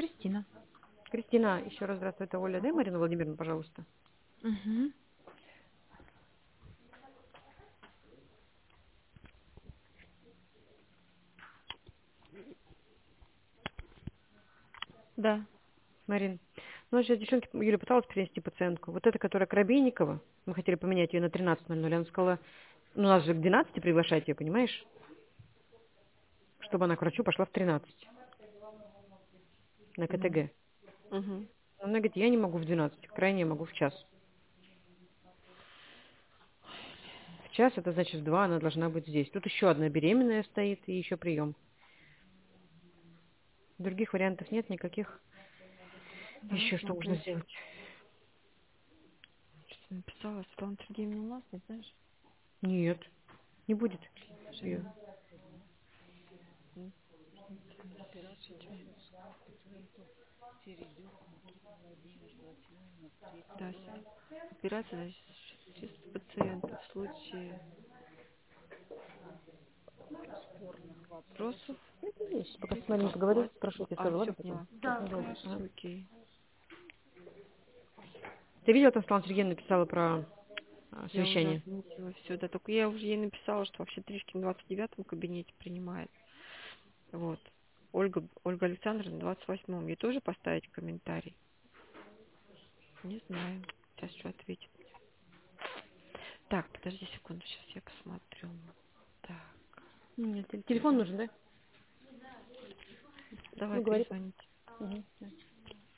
Кристина. Кристина, еще раз здравствуй, это Оля, да, Марина Владимировна, пожалуйста. Угу. Да. Марин, ну, сейчас девчонки, Юля пыталась перенести пациентку. Вот эта, которая Коробейникова, мы хотели поменять ее на 13:00. Она сказала, ну, нас же к 12 приглашать ее, понимаешь? Чтобы она к врачу пошла в 13 на КТГ. Угу. Она говорит, я не могу в 12, крайне я могу в час. В час, это значит в 2 она должна быть здесь. Тут еще одна беременная стоит и еще прием. Других вариантов нет никаких. Да, Еще что можно смотрю. сделать? Что написала? Светлана Сергеевна у нас, не знаешь? Нет, не будет ее. Жена. Да, операция чисто пациента в случае вопросов Есть. Пока с Мариной поговорю, эвакуации. спрошу, тебе А, скажу, все ладно, потом? поняла. Да. Ага. Все окей. Ты видела, там Светлана Сергеевна написала про Я уже совещание? отметила все, да, только я уже ей написала, что вообще Тришкин в 29-м кабинете принимает. Вот. Ольга Александровна в 28-м. Ей тоже поставить комментарий? Не знаю. Сейчас что ответит. Так, подожди секунду, сейчас я посмотрю. Так, Нет, телефон нужен, да? давай Ну, говори. перезвоните.